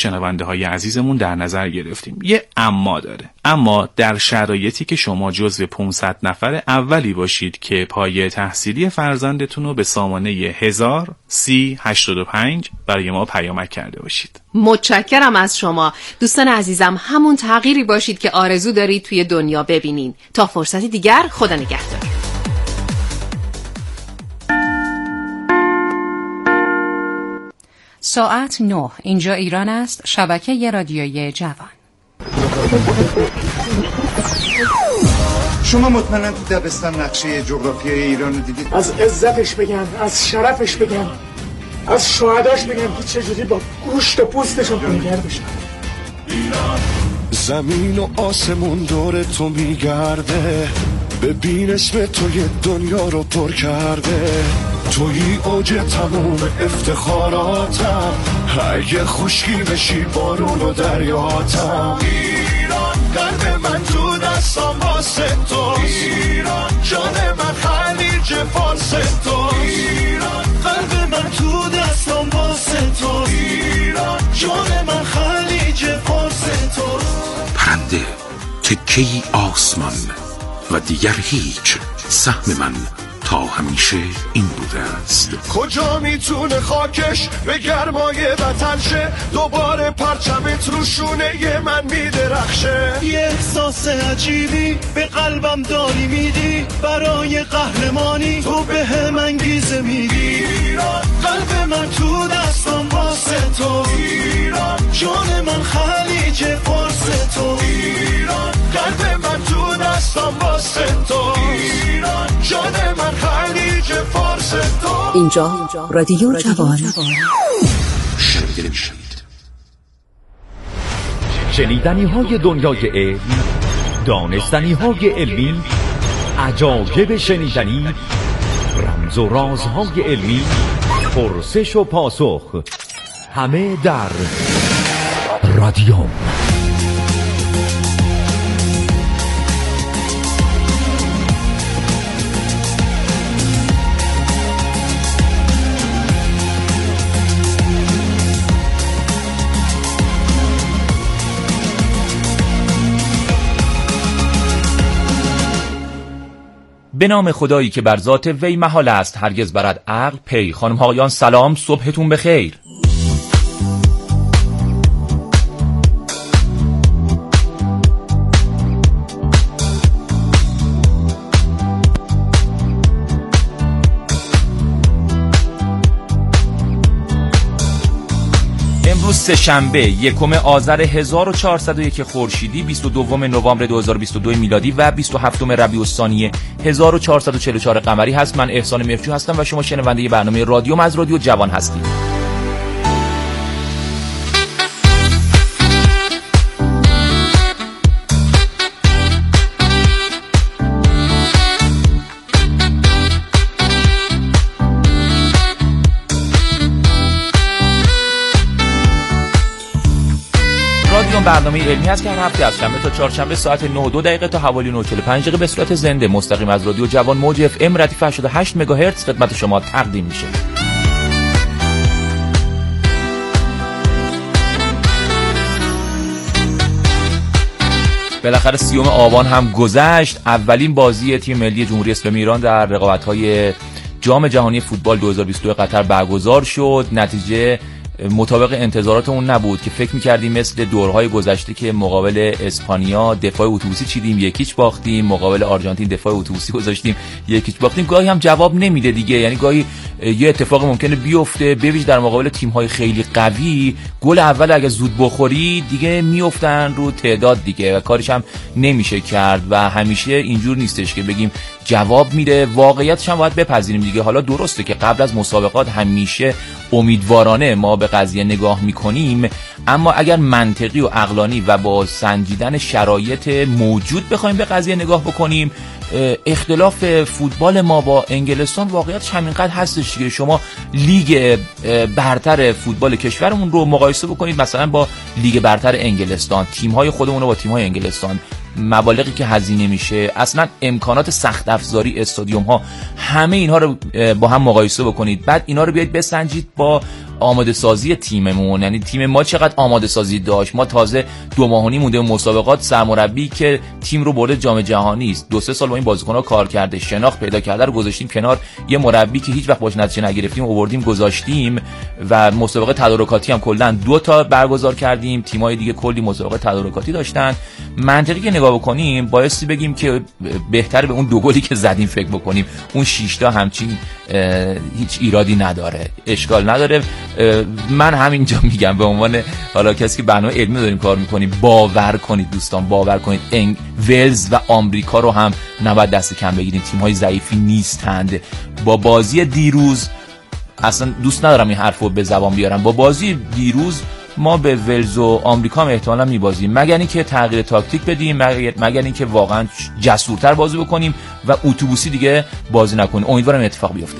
شنونده های عزیزمون در نظر گرفتیم. یه اما داره، اما در شرایطی که شما جزو 500 نفر اولی باشید که پایه تحصیلی فرزندتون رو به سامانه 103085 برای ما پیامک کرده باشید. متشکرم از شما دوستان عزیزم. همون تغییری باشید که آرزو دارید توی دنیا ببینین. تا فرصتی دیگر، خدا نگهدار. ساعت 9. اینجا ایران است. شبکه رادیویی جوان. شما مطمئناً تو دبستان نقشه جغرافیای ایران رو دیدید؟ از عزتش بگم، از شرفش بگم، از شهداش بگم که چجوری با گوشت و پوستشون پیگر بشن. زمین و آسمون دور تو میگرده، ببین اسم تو یه دنیا رو پر کرده. توی اوج تموم افتخاراتم، اگه خشکی بشی بارون و دریاتم. ایران قلب من تو دستم واسه توست، ایران جان من خلیج فارس توست، ایران قلب من تو دستم واسه توست، ایران جان من خلیج فارس توست. پرنده تکه‌ای آسمان و دیگر هیچ، سهم من تا همیشه این بوده است. کجا میتونه خاکش به گرمای وطن شه، دوباره پرچمت رو شونه من میدرخشه. یه احساس عجیبی به قلبم داری میدی، برای قهرمانی تو به هم انگیزه میدی. ایران قلب من تو دستم واسه تو، ایران جان من خلیج فارس تو، ایران قلب من تو دستم واسه تو، ایران جان من خلیج فارس تو. اینجا رادیو جوان. شنیدنی های دنیای علم، دانستنی های علمی، عجایب شنیدنی، رمز و رازهای علمی، پرسش و پاسخ، همه در رادیو. به نام خدایی که بر ذات وی محال است هرگز برد عقل پی. خانم ها آقایان سلام، صبحتون بخیر. امروز سه‌شنبه 1 آذر 1401 خورشیدی، 22 نوامبر 2022 میلادی و 27 ربیع الثانی 1444 قمری هست. من احسان مفجو هستم و شما شنونده برنامه رادیو از رادیو جوان هستید. برنامه علمی هست که هر هفته از شنبه تا چهارشنبه ساعت 9:02 تا حوالی 9:45 به صورت زنده مستقیم از رادیو جوان موج اف ام ردیف 88 مگاهرتز خدمت شما تقدیم میشه. بالاخره 30 آبان هم گذشت. اولین بازی تیم ملی جمهوری اسلامی ایران در رقابت‌های جام جهانی فوتبال 2022 قطر برگزار شد. نتیجه مطابق انتظاراتمون نبود که فکر می‌کردیم مثل دورهای گذشته که مقابل اسپانیا دفاع اتوبوسی چیدیم 1-0 باختیم، مقابل آرژانتین دفاع اتوبوسی گذاشتیم 1-0 باختیم. گاهی هم جواب نمیده دیگه، یعنی گاهی یه اتفاق ممکنه بیفته، بویژه در مقابل تیم‌های خیلی قوی. گل اول اگه زود بخوری دیگه میافتن رو تعداد دیگه و کارش هم نمیشه کرد و همیشه اینجور نیستش که بگیم جواب میده. واقعیتش هم باید بپذیریم دیگه. حالا درسته که قبل از مسابقات همیشه امیدوارانه ما به قضیه نگاه میکنیم، اما اگر منطقی و عقلانی و با سنجیدن شرایط موجود بخوایم به قضیه نگاه بکنیم، اختلاف فوتبال ما با انگلستان واقعیتش همینقدر هستش که شما لیگ برتر فوتبال کشورمون رو مقایسه بکنید مثلا با لیگ برتر انگلستان، تیم‌های خودمون رو با تیم‌های انگلستان، مبالغی که هزینه میشه، اصلا امکانات سخت افزاری استادیوم ها، همه اینها رو با هم مقایسه بکنید، بعد اینا رو بیاید بسنجید با آماده سازی تیممون، یعنی تیم ما چقدر آماده سازی داشت. ما تازه 2 ماه و نیم مونده به مسابقات، سرمربی که تیم رو برده جام جهانی است، 2-3 سال با این بازیکن‌ها کار کرده، شناخت پیدا کرده رو گذاشتیم کنار، یه مربی که هیچ وقت باش نتیجه نگرفتیم آوردیم گذاشتیم و مسابقه تدارکاتی هم کلا 2 تا برگزار کردیم. تیم‌های دیگه کلی مسابقه تدارکاتی داشتن. منطقی که نگاه بکنیم بایستی بگیم که بهتره به اون 2 گلی که زدیم فکر بکنیم. اون 6 تا همچین هیچ ایرادی نداره، اشکال نداره. من همینجا میگم به عنوان حالا کسی که برنامه علمی داریم کار میکنیم، باور کنید دوستان، باور کنید ولز و آمریکا رو هم نباید دست کم بگیریم. تیم‌های ضعیفی نیستند. با بازی دیروز، اصلا دوست ندارم این حرفو به زبان بیارم، با بازی دیروز ما به ولز و آمریکا هم احتمالاً میبازیم، مگر اینکه تغییر تاکتیک بدیم، مگر اینکه واقعا جسورتر بازی بکنیم و اتوبوسی دیگه بازی نکنیم. امیدوارم اتفاق بیفته.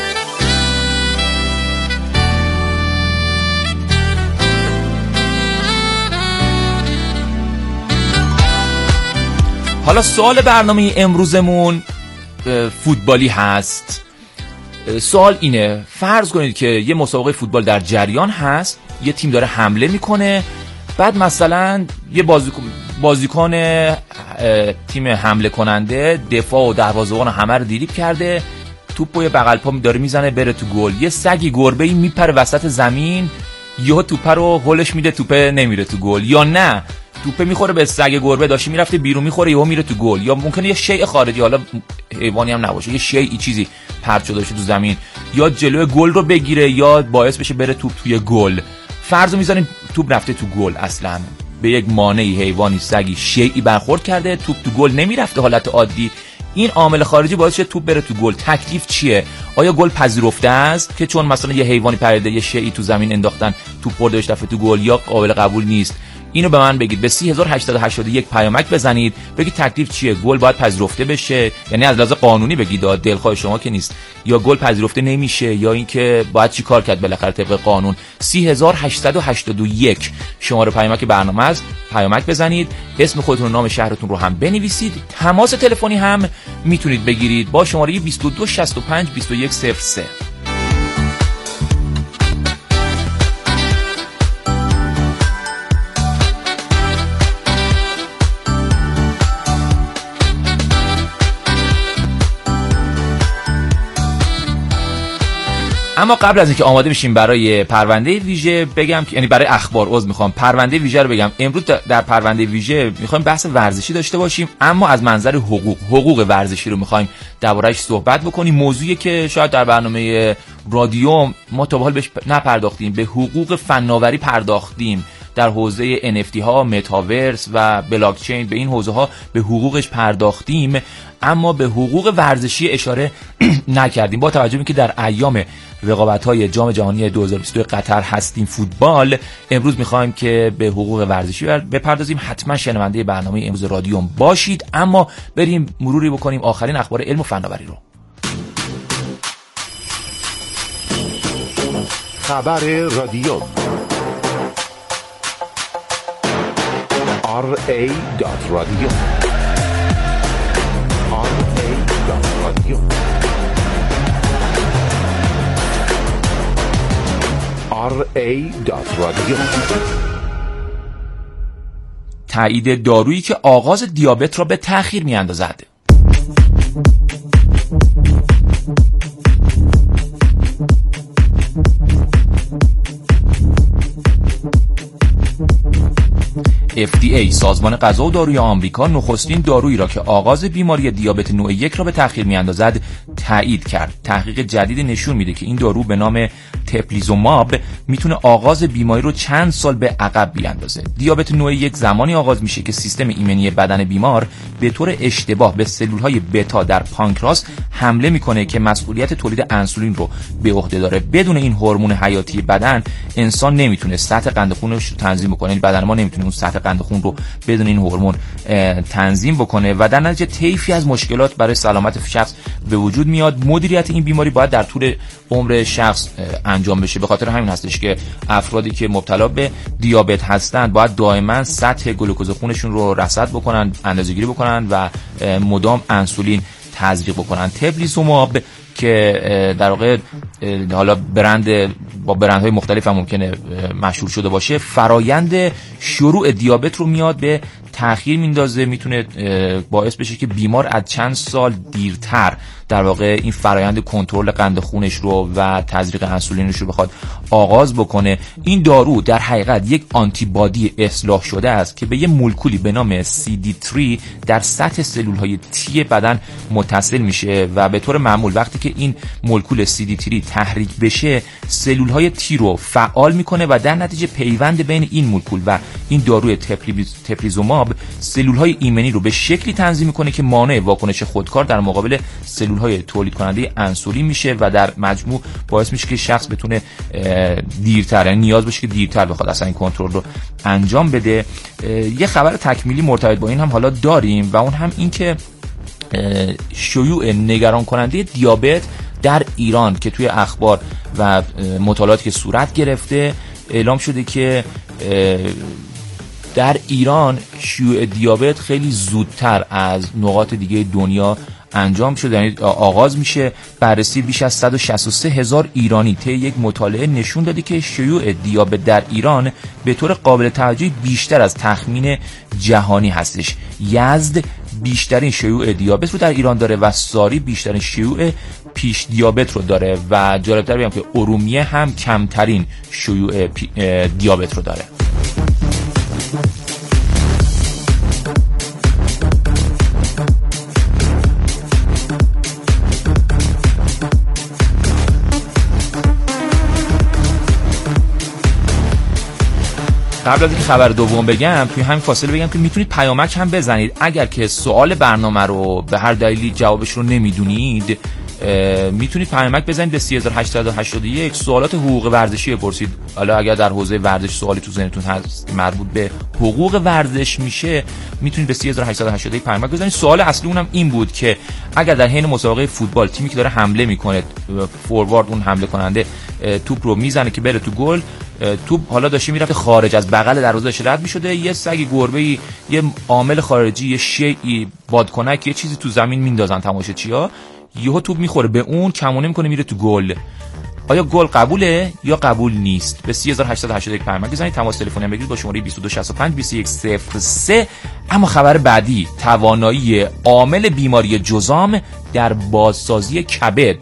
حالا سوال برنامه امروزمون فوتبالی هست. سوال اینه: فرض کنید که یه مسابقه فوتبال در جریان هست، یه تیم داره حمله میکنه، بعد مثلا یه بازیکن تیم حمله کننده دفاع و دروازه‌بان همه رو دریبل کرده، توپو یه بغل پا داره میزنه بره تو گل. یه سگی گربه‌ای میپره وسط زمین، یهو توپ رو هولش میده، توپ نمیره تو گل. یا نه توپ میخوره به سگ گربه، داشته میرفته بیرون، میخوره یهو میره تو گل. یا ممکنه یه شیء خارجی، حالا حیوانی هم نباشه، یه شیء چیزی پرت شده باشه تو زمین، یا جلوی گل رو بگیره یا باعث بشه بره توپ توی گل. فرض رو میذاریم توپ رفته تو گل، اصلا به یک مانعی، حیوانی، سگی، شیئی برخورد کرده، توپ تو گل نمیرفته حالت عادی. این عامل خارجی باعث شده توپ بره تو گل. تکلیف چیه؟ آیا گل پذیرفته است که چون مثلا یه حیوانی پریده، یه شیئی تو زمین انداختن، توپ خورده بهش رفته تو گل، یا قابل قبول نیست؟ اینو به من بگید. به 30881 پیامک بزنید، بگید تکلیف چیه؟ گل باید پذیرفته بشه، یعنی از لحاظ قانونی بگید، دلخواه شما که نیست، یا گل پذیرفته نمیشه، یا اینکه باید چی کار کرد بالاخره طبق قانون. 30881 شماره پیامک برنامه است. پیامک بزنید، اسم خودتون و نام شهرتون رو هم بنویسید. تماس تلفنی هم میتونید بگیرید با شماره 2265 2103. اما قبل از اینکه آماده بشیم برای پرونده ویژه بگم، یعنی برای اخبار پرونده ویژه رو بگم. امروز در پرونده ویژه میخوایم بحث ورزشی داشته باشیم، اما از منظر حقوق ورزشی رو میخوایم درباره‌اش صحبت بکنیم. موضوعی که شاید در برنامه رادیو ما تا به حال بهش نپرداختیم. به حقوق فناوری پرداختیم در حوزه NFT ها، متاورس و بلاک چین، به این حوزه ها به حقوقش پرداختیم، اما به حقوق ورزشی اشاره نکردیم. با توجه به اینکه در ایام رقابت‌های جام جهانی 2022 قطر هستیم فوتبال، امروز می‌خوایم که به حقوق ورزشی بپردازیم. حتما شنونده برنامه امروز رادیو باشید. اما بریم مروری بکنیم آخرین اخبار علم و فناوری رو. خبر رادیو ra.radio ra.radio. تایید دارویی که آغاز دیابت را به تأخیر می‌اندازد. FDA سازمان غذا و داروی آمریکا نخستین دارویی را که آغاز بیماری دیابت نوع 1 را به تأخیر می‌اندازد تایید کرد. تحقیق جدید نشون میده که این دارو به نام تپلیزوماب میتونه آغاز بیماری رو چند سال به عقب بیاندازه. دیابت نوع 1 زمانی آغاز میشه که سیستم ایمنی بدن بیمار به طور اشتباه به سلول‌های بتا در پانکراس حمله میکنه که مسئولیت تولید انسولین رو به عهده داره. بدون این هورمون حیاتی بدن انسان نمیتونه سطح قند خونش رو تنظیم بکنه. بدن ما نمیتونه اون سطح قند خون رو بدون این هورمون تنظیم بکنه و در نتیجه طیفی از مشکلات برای سلامت شخص به وجود میاد. مدیریت این بیماری باید در طول عمر شخص انجام بشه. به خاطر همین هستش که افرادی که مبتلا به دیابت هستند باید دائما سطح گلوکوز خونشون رو رصد بکنن، اندازه‌گیری بکنن و مدام انسولین تزریق بکنن. تپلیزوماب که در واقع حالا برند با برندهای مختلف هم ممکنه مشهور شده باشه، فرایند شروع دیابت رو میاد به تأخیر میندازه، میتونه باعث بشه که بیمار از چند سال دیرتر در واقع این فرایند کنترل قند خونش رو و تزریق انسولینش رو بخواد آغاز بکنه. این دارو در حقیقت یک آنتیبادی اصلاح شده است که به یه مولکولی به نام CD3 در سطح سلول‌های T بدن متصل میشه و به طور معمول وقتی که این مولکول CD3 تحریک بشه سلول‌های T رو فعال میکنه و در نتیجه پیوند بین این مولکول و این داروی تپلیزوماب سلول‌های ایمنی رو به شکلی تنظیم میکنه که مانع واکنش خودکار در مقابل سلول‌های تولید کننده انسولین میشه و در مجموع باعث میشه که شخص بتونه دیرتر، یعنی نیاز باشه که دیرتر بخواد اصلا این کنترل رو انجام بده. یه خبر تکمیلی مرتبط با این هم حالا داریم و اون هم این که شیوع نگران کننده دیابت در ایران که توی اخبار و مطالعاتی که صورت گرفته اعلام شده که در ایران شیوع دیابت خیلی زودتر از نقاط دیگه دنیا انجام شده، یعنی آغاز میشه. بررسی بیش از 163,000 ایرانی طی یک مطالعه نشون داده که شیوع دیابت در ایران به طور قابل توجهی بیشتر از تخمین جهانی هستش. یزد بیشترین شیوع دیابت رو در ایران داره و ساری بیشترین شیوع پیش دیابت رو داره و جالبتر بگم که ارومیه هم کمترین شیوع دیابت رو داره. قبل از اینکه خبر دوم بگم توی همین فاصله بگم که میتونید پیامک هم بزنید اگر که سوال برنامه رو به هر دلیلی جوابش رو نمیدونید. میتونید پیامک بزنید به 3881 سوالات حقوق ورزشی بپرسید. حالا اگر در حوزه ورزش سوالی تو ذهنتون هست مربوط به حقوق ورزش میشه میتونید به 3881 پیامک بزنید. سوال اصلی اونم این بود که اگر در حین مسابقه فوتبال تیمی که داره حمله میکنه فوروارد اون حمله کننده توپ رو میزنه که بره تو گل، توپ حالا داشته میرفته خارج از بغل دروازه داشته رد میشده، یه سگ گربه‌ای یه عامل خارجی یه شیئی بادکنک یه چیزی تو زمین میندازن تماشاچی‌ها، یهو توپ میخوره به اون کمونه میکنه میره تو گل. آیا گل قبوله یا قبول نیست؟ به 3881 پیامک بزنید. تماس تلفنی هم بگیرید با شماره 2265 2103. اما خبر بعدی توانایی عامل بیماری جذام در بازسازی کبد.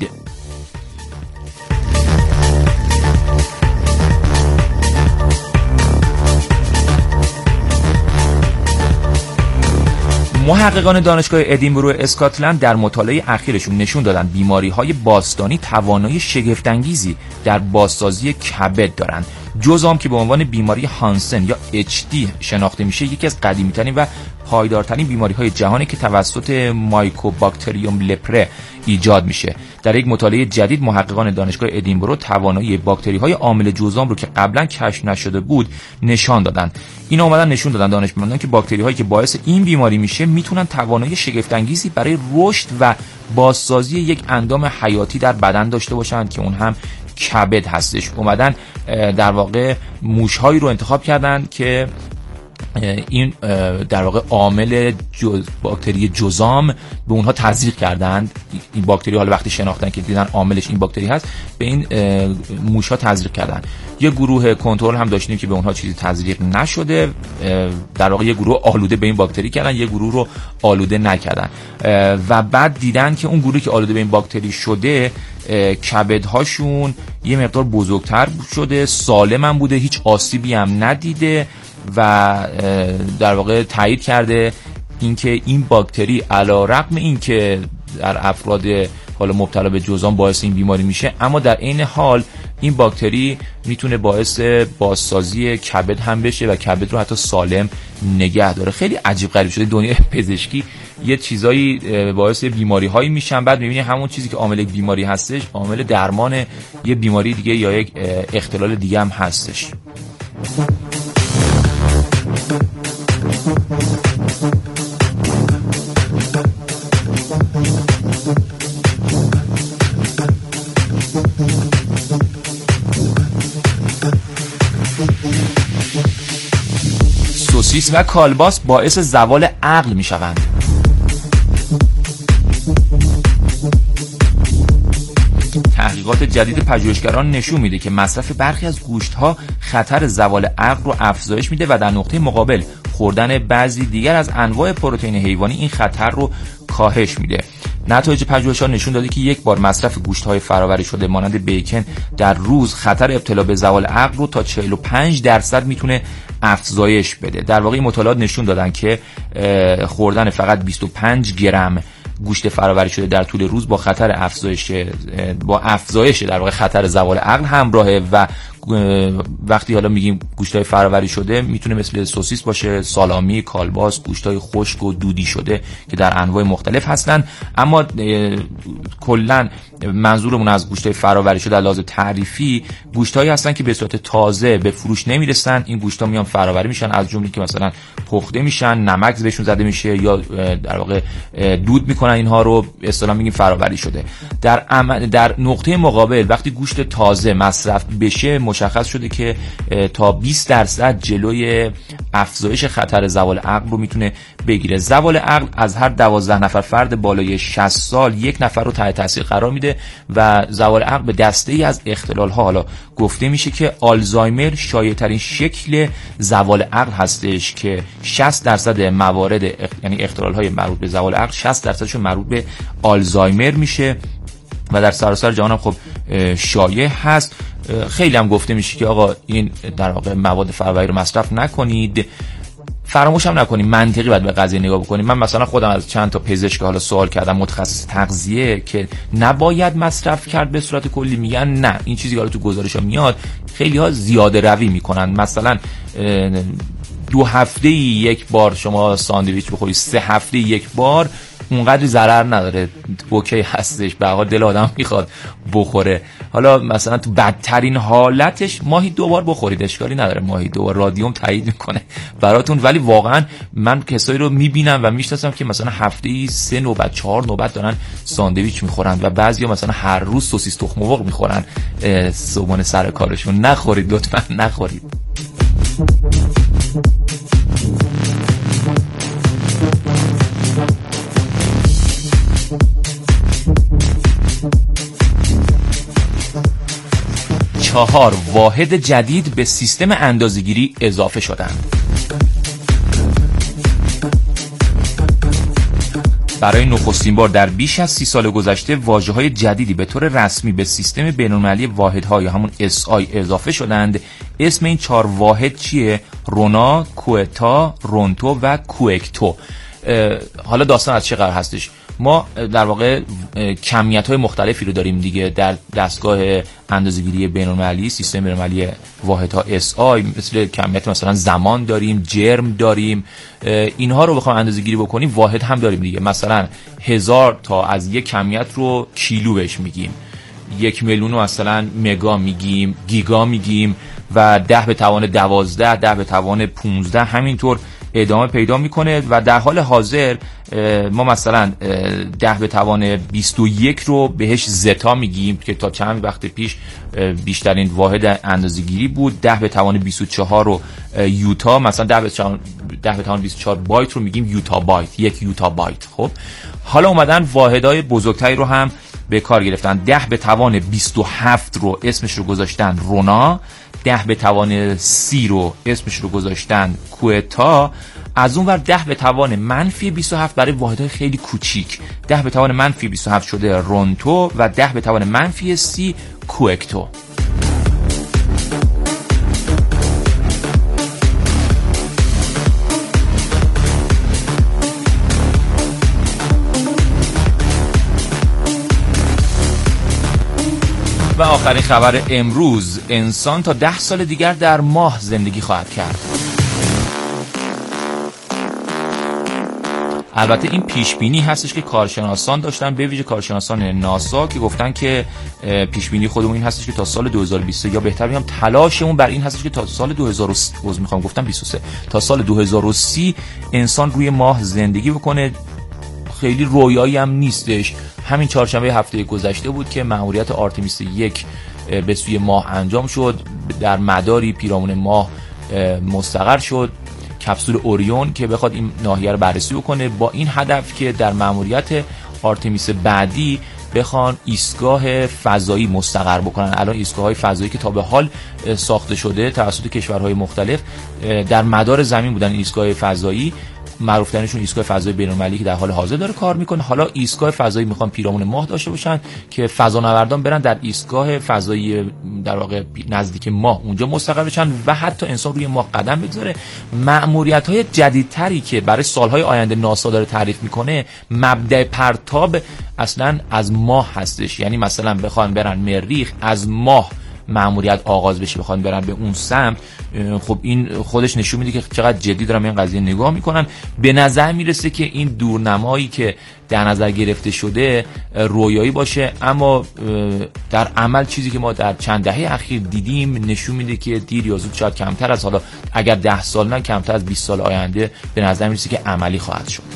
محققان دانشگاه ادینبرو اسکاتلند در مطالعه اخیرشون نشون دادن بیماری‌های باستانی توانایی شگفت‌انگیزی در بازسازی کبد دارند. جذام که به عنوان بیماری هانسن یا HD شناخته میشه یکی از قدیمی‌ترین و پایدارترین بیماری‌های جهانی که توسط مایکوباکتریوم لپره ایجاد میشه. در یک مطالعه جدید محققان دانشگاه ادینبرو توانایی باکتری‌های عامل جذام رو که قبلا کشف نشده بود نشان دادند. اینا اومدن نشون دادن دانشمندان که باکتری‌هایی که باعث این بیماری میشه میتونن توانایی شگفت‌انگیزی برای رشد و بازسازی یک اندام حیاتی در بدن داشته باشند که اون هم کبد هستش. اومدن در واقع موش‌هایی رو انتخاب کردن که این در واقع عامل باکتری جذام به اونها تزریق کردند. این باکتری حالا وقتی شناختن که دیدن عاملش این باکتری هست به این موش‌ها تزریق کردن. یه گروه کنترل هم داشتیم که به اونها چیزی تزریق نشده، در واقع یه گروه آلوده به این باکتری کردن، یه گروه رو آلوده نکردن و بعد دیدن که اون گروهی که آلوده به این باکتری شده کبدهاشون یه مقدار بزرگتر شده، سالم هم بوده، هیچ آسیبی هم ندیده و در واقع تایید کرده اینکه این باکتری علیرغم اینکه در افراد حالا مبتلا به جذام باعث این بیماری میشه اما در عین حال این باکتری میتونه باعث بازسازی کبد هم بشه و کبد رو حتی سالم نگه داره. خیلی عجیب غریب شده دنیای پزشکی، یه چیزایی باعث بیماری هایی میشن بعد میبینی همون چیزی که عامل بیماری هستش عامل درمان یه بیماری دیگه یا یک اختلال دیگه هم هستش. سوسیس و کالباس باعث زوال عقل می شوند. تحقیقات تحقیقات جدید پژوهشگران نشون میده که مصرف برخی از گوشت‌ها خطر زوال عقل رو افزایش میده و در نقطه مقابل خوردن بعضی دیگر از انواع پروتئین حیوانی این خطر رو کاهش میده. نتایج پژوهش‌ها نشون داده که یک بار مصرف گوشت‌های فرآوری شده مانند بیکن در روز خطر ابتلا به زوال عقل رو تا 45% میتونه افزایش بده. در واقع این مطالعات نشون دادن که خوردن فقط 25 گرم گوشت فرآوری شده در طول روز با افزایش در واقع خطر زوال عقل همراهه و وقتی حالا میگیم گوشت‌های فرآوری شده میتونه مثل سوسیس باشه، سالامی، کالباس، گوشت‌های خشک و دودی شده که در انواع مختلف هستن. اما کلا منظورمون از گوشت‌های فرآوری شده از لحاظ تعریفی گوشت‌هایی هستن که به صورت تازه به فروش نمیرسن. این گوشت‌ها میان فرآوری میشن، از جمله که مثلا پخته میشن، نمک بهشون زده میشه یا در واقع دود میکنن، اینها رو به اصطلاح میگیم فرآوری شده. در نقطه مقابل وقتی گوشت تازه مصرف بشه مشخص شده که تا 20% جلوی افزایش خطر زوال عقل رو میتونه بگیره. زوال عقل از هر 12 نفر فرد بالای 60 سال یک نفر رو تحت تاثیر قرار میده و زوال عقل به دسته‌ای از اختلال ها حالا گفته میشه که آلزایمر شایع ترین شکل زوال عقل هستش که 60% موارد یعنی اختلال های مربوط به زوال عقل 60% مربوط به آلزایمر میشه و در سراسر جهان هم خب شایع هست. خیلی هم گفته میشه که آقا این در واقع مواد فرآوری رو مصرف نکنید، فراموش هم نکنید منطقی باید به قضیه نگاه بکنید. من مثلا خودم از چند تا پزشک حالا سوال کردم متخصص تغذیه که نباید مصرف کرد به صورت کلی، میگن نه این چیزی که حالا تو گزارش‌ها میاد خیلی ها زیاده روی میکنن. مثلا 2 هفته یک بار شما ساندویچ بخورید، 3 هفته یک بار اونقدر ضرر نداره، اوکی هستش، به هر حال دل آدم میخواد بخوره. حالا مثلا تو بدترین حالتش ماهی 2 بار بخورید، اشکالی نداره، ماهی 2 بار رادیوم تایید میکنه براتون. ولی واقعا من کسایی رو میبینم و میشناسم که مثلا هفته‌ای 3 نوبت 4 نوبت دارن ساندویچ میخورن و بعضیا مثلا هر روز سوسیس تخم مرغ میخورن صبحانه سر کارشون. نخورید لطفا، نخورید. چهار واحد جدید به سیستم اندازه‌گیری اضافه شدند. برای نخستین بار در بیش از 30 سال گذشته واژه‌های جدیدی به طور رسمی به سیستم بین‌المللی واحدها یا همون SI اضافه شدند. اسم این 4 واحد چیه؟ رونا، کوئتا، رونتو و کوئکتو. حالا داستان از چه قرار هستش؟ ما در واقع کمیت‌های مختلفی رو داریم دیگه در دستگاه اندازه‌گیری بین‌المللی، سیستم بین‌المللی واحدها SI، مثل کمیت مثلا زمان داریم، جرم داریم، اینها رو بخوام اندازه‌گیری بکنیم واحد هم داریم دیگه. مثلا 1000 تا از یک کمیت رو کیلو بهش میگیم، 1 میلیون رو مثلا مگا میگیم، گیگا میگیم و 10 به توان 12، 10 به توان 15 همینطور ادامه پیدا میکنه. و در حال حاضر ما مثلا 10 به توان 21 رو بهش زتا میگیم که تا چند وقت پیش بیشترین واحد اندازه‌گیری بود. 10 به توان 24 رو یوتا، مثلا 10 به توان 24 بایت رو میگیم یوتا بایت، 1 یوتا بایت. خب حالا اومدن واحدهای بزرگتری رو هم به کار گرفتن. 10 به توان 27 رو اسمش رو گذاشتن رونا، 10 به توان 30 رو اسمش رو گذاشتن کوئتا. از اون ور 10 به توان منفی 27 برای واحدهای خیلی کوچیک، 10 به توان منفی 27 شده رونتو و 10 به توان منفی 30 کوئکتو. و آخرین خبر امروز، انسان تا 10 سال دیگر در ماه زندگی خواهد کرد. البته این پیش بینی هستش که کارشناسان داشتن، به ویژه کارشناسان ناسا، که گفتن که پیش بینی خودمون این هستش که تا سال 2020 یا بهتر بگم تلاشمون بر این هستش که تا سال 23 تا سال 2030 انسان روی ماه زندگی بکنه. خیلی رویایی هم نیستش. همین چهارشنبه هفته گذشته بود که مأموریت آرتمیس 1 به سوی ماه انجام شد، در مداری پیرامون ماه مستقر شد کپسول اوریون که بخواد این ناحیه رو بررسی بکنه با این هدف که در مأموریت آرتمیس بعدی بخوان ایستگاه فضایی مستقر بکنن. الان ایستگاه‌های فضایی که تا به حال ساخته شده توسط کشورهای مختلف در مدار زمین بودن، ایستگاه فضایی معروف ترینشون ایستگاه فضایی بین‌المللی که در حال حاضر داره کار میکنه. حالا ایستگاه فضایی میخوان پیرامون ماه داشته باشن که فضانوردان برن در ایستگاه فضایی در واقع نزدیک ماه اونجا مستقر بشن و حتی انسان روی ماه قدم بگذاره. مأموریت‌های جدیدتری که برای سالهای آینده ناسا داره تعریف میکنه، مبدأ پرتاب اصلا از ماه هستش. یعنی مثلا بخوان برن مریخ، از ماه مأموریت آغاز بشه، بخوان برن به اون سمت. خب این خودش نشون میده که چقدر جدی دارن این قضیه نگاه میکنن. به نظر میرسه که این دورنمایی که در نظر گرفته شده رویایی باشه، اما در عمل چیزی که ما در چند دهه اخیر دیدیم نشون میده که دیر یا زود، شاید کمتر از حالا اگر 10 سال نه کمتر از 20 سال آینده به نظر میرسه که عملی خواهد شد.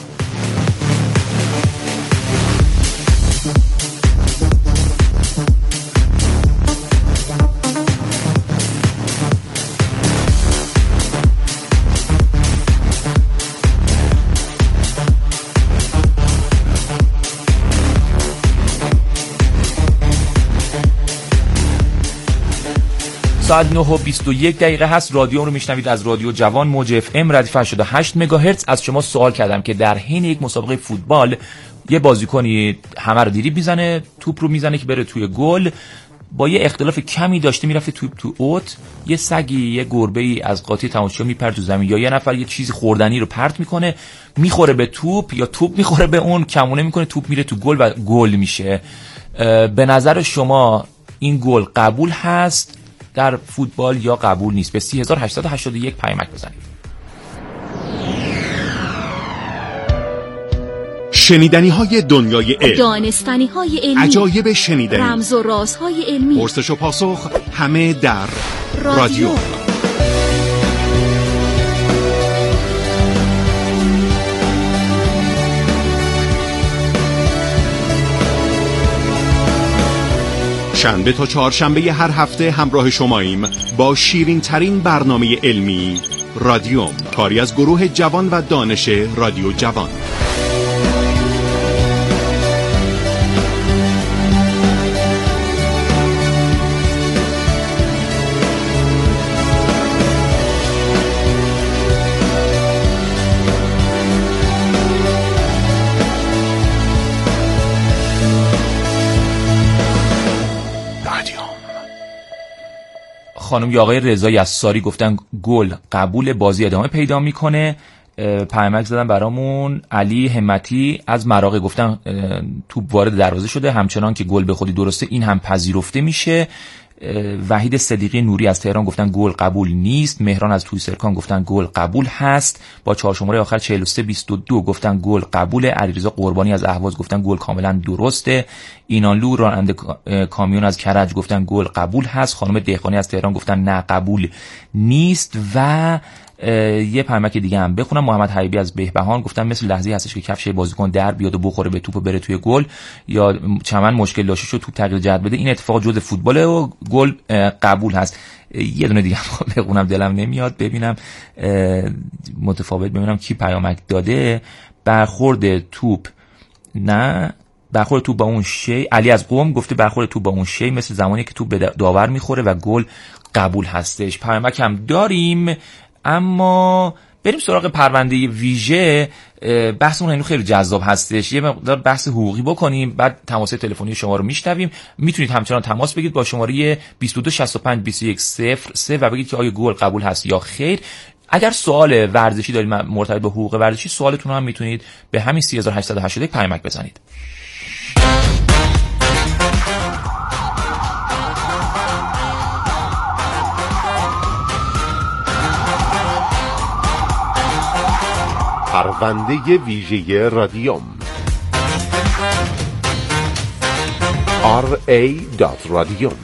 ساعت 9:21 هست. رادیو رو میشنوید از رادیو جوان موج اف ام ردیف 88 مگاهرتز. از شما سوال کردم که در حین یک مسابقه فوتبال یه بازیکنی همه رو دریبل میزنه، توپ رو میزنه که بره توی گل، با یه اختلاف کمی داشته میرفته توپ تو اوت، یه سگی یه گربه‌ای از قاطی تماشاچی میپره تو زمین، یا یه نفر یه چیز خوردنی رو پرت میکنه میخوره به توپ، یا توپ میخوره به اون، کمونه میکنه توپ میره تو گل و گل میشه. به نظر شما این گل قبول هست در فوتبال یا قبول نیست؟ به 3881 پیامک بزنید. شنیدنی‌های دنیای علم، دانستنی‌های علمی، عجایب شنیدنی، رمز و رازهای علمی، پرسش و پاسخ، همه در رادیو. شنبه تا چهارشنبه هر هفته همراه شماییم با شیرین ترین برنامه علمی رادیوم، کاری از گروه جوان و دانش رادیو جوان. خانم یا آقای رضا یساری گفتن گل قبول، بازی ادامه پیدا میکنه. پیامک زدن برامون علی همتی از مراغه، گفتن توپ وارد دروازه شده، همچنان که گل به خودی درسته این هم پذیرفته میشه. وحید صدیقی نوری از تهران گفتن گل قبول نیست. مهران از تویسرکان گفتن گل قبول هست. با 4 شماره آخر 4322 گفتن گل قبوله. علیرضا قربانی از اهواز گفتن گل کاملا درسته. اینانلو راننده کامیون از کرج گفتن گل قبول هست. خانم دهقانی از تهران گفتن نه قبول نیست. و یه پیامک دیگه هم بخونم. محمد حبیبی از بهبهان گفتن مثل لحظه‌ای هستش که کفش بازیکن در بیاد و بخوره به توپ و بره توی گل، یا چمن مشکل داشته شد توپ تغییر جهت بده، این اتفاق جزء فوتباله و گل قبول هست. یه دونه دیگه هم بخونم دلم نمیاد، ببینم متفاوت ببینم کی پیامک داده. برخورد توپ با اون شی، علی از قم گفته برخورد توپ با اون شی مثل زمانی که توپ به داور میخوره و گل قبول هستش. پیامک هم داریم، اما بریم سراغ پرونده ویژه. بحثمون اینو خیلی جذاب هستش. یه مقدار بحث حقوقی بکنیم، بعد تماس تلفنی شما رو میشنویم. میتونید همچنان تماس بگیرید با شماره 22652103 و بگید که آیا گل قبول هست یا خیر. اگر سوال ورزشی دارید مرتبط با حقوق ورزشی، سوالتون رو هم میتونید به همین 3881 پیامک بزنید. پرونده ویژه رادیوم ra.radium.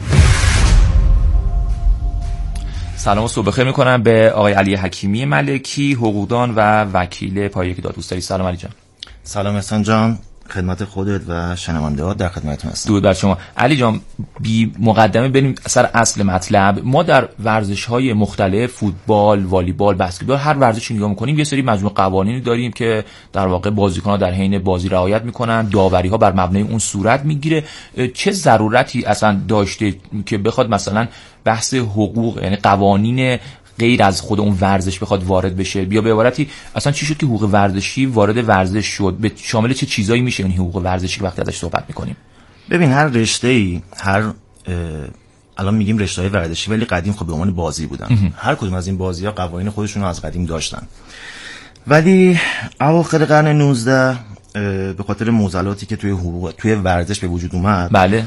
سلام و صبح بخیر میکنم به آقای علی حکیمی ملکی، حقوقدان و وکیل پایه دادگستری. سلام علی جان. سلام احسان جان، خدمت خودت و شنونده‌ها در خدمتتون هستم. درود بر شما. علی جان، بی مقدمه بریم سر اصل مطلب. ما در ورزش‌های مختلف، فوتبال، والیبال، بسکتبال، هر ورزشی نگاه می‌کنیم یه سری مجموعه قوانینی داریم که در واقع بازیکن‌ها در حین بازی رعایت می‌کنن، داوری‌ها بر مبنای اون صورت می‌گیره. چه ضرورتی اصلا داشته که بخواد مثلا بحث حقوق، یعنی قوانین غیر از خود اون ورزش بخواد وارد بشه؟ بیا به عبارتی اصلا چی شد که حقوق ورزشی وارد ورزش شد؟ به شامل چه چیزایی میشه این حقوق ورزشی وقتی ازش صحبت میکنیم؟ ببین، هر رشته‌ای، الان میگیم رشته‌های ورزشی ولی قدیم خب به عنوان بازی بودن. هر کدوم از این بازی‌ها قوانین خودشون رو از قدیم داشتن، ولی اواخر قرن 19 به خاطر معضلاتی که توی ورزش به وجود اومد، بله،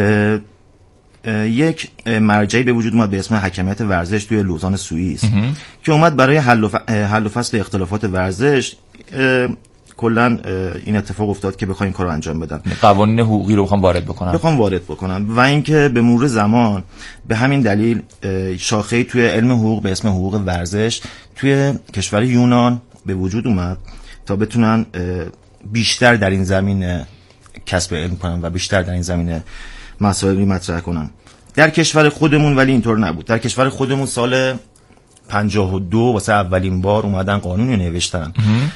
یک مرجعی به وجود اومد به اسم حکمیت ورزش توی لوزان سوئیس که اومد برای حل و فصل اختلافات ورزش. کلا این اتفاق افتاد که بخوایم کارو انجام بدن، قوانین حقوقی رو بخوام وارد بکنن و اینکه به مرور زمان به همین دلیل شاخه‌ای توی علم حقوق به اسم حقوق ورزش توی کشور یونان به وجود اومد تا بتونن بیشتر در این زمینه کسب علم کنن و بیشتر در این زمینه مسائلی مطرح کنن. در کشور خودمون ولی اینطور نبود. در کشور خودمون سال 52 واسه اولین بار اومدن قانونی نوشتن.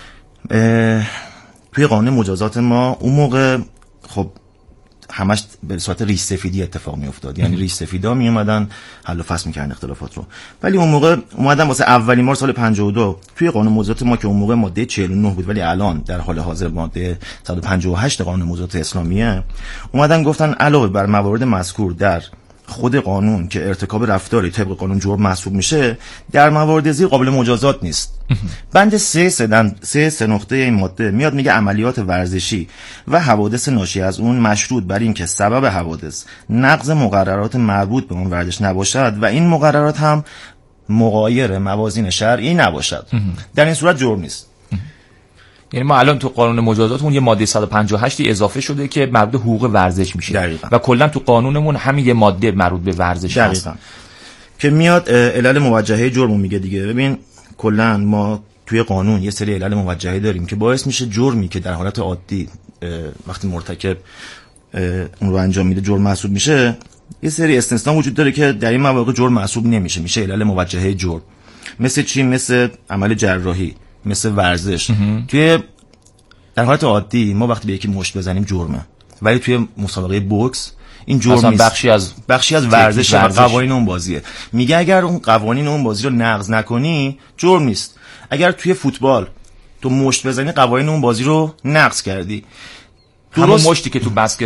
توی قانون مجازات ما اون موقع خب همش به صورت ریش سفیدی اتفاق می افتاد، یعنی ریش سفیدا می اومدن حل و فصل می‌کردن اختلافات رو، ولی اون موقع اومدن واسه اولین بار سال 52 توی قانون مجازات ما که اون موقع ماده 49 بود ولی الان در حال حاضر ماده 158 قانون مجازات اسلامیه، اومدن گفتن علاوه بر موارد مذکور در خود قانون که ارتکاب رفتاری طبق قانون جرم محسوب میشه، در موارد زیر قابل مجازات نیست. بند 3 نقطه این ماده میاد میگه عملیات ورزشی و حوادث ناشی از اون مشروط بر این که سبب حوادث نقض مقررات مربوط به اون ورزش نباشد و این مقررات هم مغایر موازین شرعی نباشد، در این صورت جرم نیست. یعنی ما الان تو قانون مجازاتمون یه ماده 158 اضافه شده که مربوط حقوق ورزش میشه. دقیقا. و کلا تو قانونمون همین یه ماده مربوط به ورزش هست که میاد علل موجهه جرم میگه دیگه. ببین کلا ما توی قانون یه سری علل موجهه داریم که باعث میشه جرمی که در حالت عادی وقتی مرتکب اون رو انجام میده جرم محسوب میشه، یه سری استثنا وجود داره که در این مواقع جرم محسوب نمیشه، میشه علل موجهه جرم. مثل چی؟ مثل عمل جراحی، مثل ورزش. توی در حالت عادی ما وقتی به یکی مشت بزنیم جرمه، ولی توی مسابقه بوکس این جرم نیست، بخشی از ورزش و قوانین اون بازیه. میگه اگر اون قوانین اون بازی رو نقض نکنی جرم نیست. اگر توی فوتبال تو مشت بزنی قوانین اون بازی رو نقض کردی. همون مشتی که تو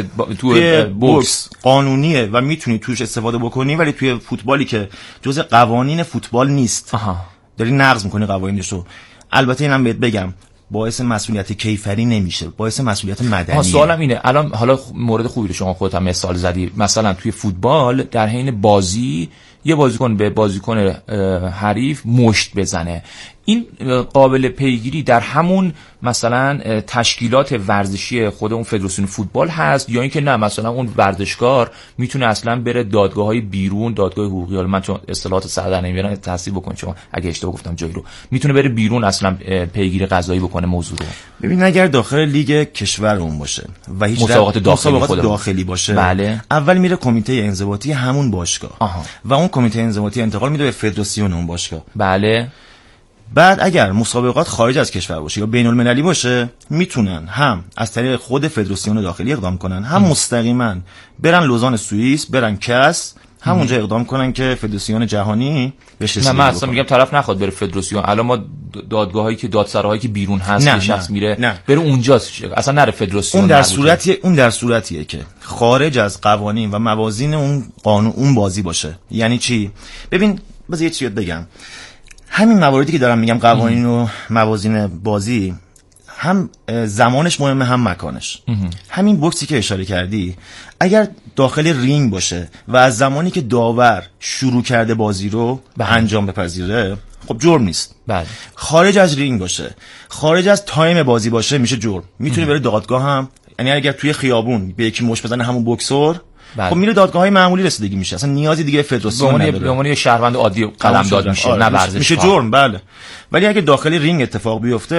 تو بوکس قانونیه و میتونی توش استفاده بکنی، ولی توی فوتبالی که جزء قوانین فوتبال نیست داری نقض میکنی قوانینش رو. البته اینم بهت بگم باعث مسئولیت کیفری نمیشه، باعث مسئولیت مدنیه. سوالم اینه، الان حالا مورد خوبی رو شما خودت هم مثال زدی، مثلا توی فوتبال در حین بازی یه بازیکن به بازیکن حریف مشت بزنه، این قابل پیگیری در همون مثلا تشکیلات ورزشی خود اون فدراسیون فوتبال هست، یا اینکه نه مثلا اون ورزشکار میتونه اصلا بره دادگاه‌های بیرون، دادگاه حقوقی، حالا من چون اصطلاحات سر در نمیارم تصحیح بکنم چون اگه اشتباه گفتم جایی رو، میتونه بره بیرون اصلا پیگیری قضایی بکنه موضوع رو. ببین اگر داخل لیگ کشور اون باشه و هیچ مسابقات داخلی باشه، بله، اول میره کمیته انضباطی همون باشگاه و اون کمیته انضباطی انتقال میده به فدراسیون اون باشگاه. بله. بعد اگر مسابقات خارج از کشور باشه یا بین المللی باشه، میتونن هم از طریق خود فدراسیون داخلی اقدام کنن، هم مستقیما برن لوزان سوئیس، برن کس همونجا اقدام کنن که فدراسیون جهانی بهش رسیدگی کنه. نه من اصلا میگم طرف نخواد بره فدراسیون. الان ما دادگاهایی که دادسراهایی که بیرون هست که شخص میره بره اونجاست، اصلا نره فدراسیون. اون در صورتیه که خارج از قوانین و موازین اون قانون اون بازی باشه. یعنی چی؟ ببین بذار یه چیزی بگم، همین مواردی که دارم میگم قوانین و موازین بازی، هم زمانش مهمه هم مکانش. همین بوکسی که اشاره کردی اگر داخل رینگ باشه و از زمانی که داور شروع کرده بازی رو انجام بپذیره، خب جرم نیست. بله. خارج از رینگ باشه، خارج از تایم بازی باشه، میشه جرم. میتونه بره دادگاه هم، یعنی اگر توی خیابون به یکی مشت بزنه همون بوکسور، خب میره دادگاه‌های معمولی رسیدگی میشه، اصلا نیازی دیگه فدراسیون نداره. به عنوان یه شهروند عادی قلمداد میشه، نه ورزشکار. میشه جرم. بله. ولی اگه داخل رینگ اتفاق بیفته،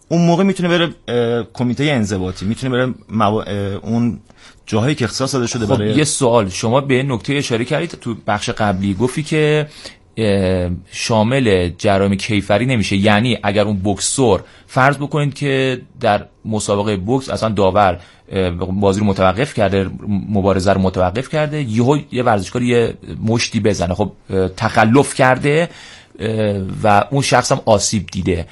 اون موقع میتونه بره کمیته انضباطی، میتونه بره اون جاهایی که اختصاص داده شده. خب برای یه سوال، شما به نکته اشاره کردید تو بخش قبلی، گفتی که شامل جرایم کیفری نمیشه. یعنی اگر اون بوکسور فرض بکنید که در مسابقه بوکس اصلا داور بازی رو متوقف کرده، مبارزه رو متوقف کرده، یه ورزشکار یه مشتی بزنه، خب تخلف کرده و اون شخص هم آسیب دیده،